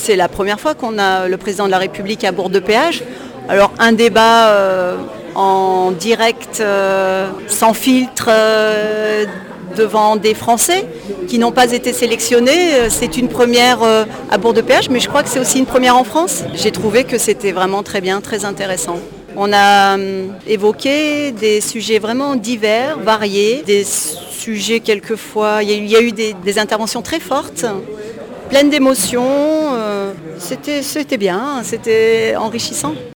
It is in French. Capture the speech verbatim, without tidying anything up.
c'est la première fois qu'on a le président de la République à Bourg-de-Péage. Alors un débat euh, en direct, euh, sans filtre, euh, devant des Français qui n'ont pas été sélectionnés. C'est une première euh, à Bourg-de-Péage, mais je crois que c'est aussi une première en France. J'ai trouvé que c'était vraiment très bien, très intéressant. On a euh, évoqué des sujets vraiment divers, variés, des sujets quelquefois, il y a eu, il y a eu des, des interventions très fortes, pleines d'émotions. Euh, c'était, c'était bien, c'était enrichissant.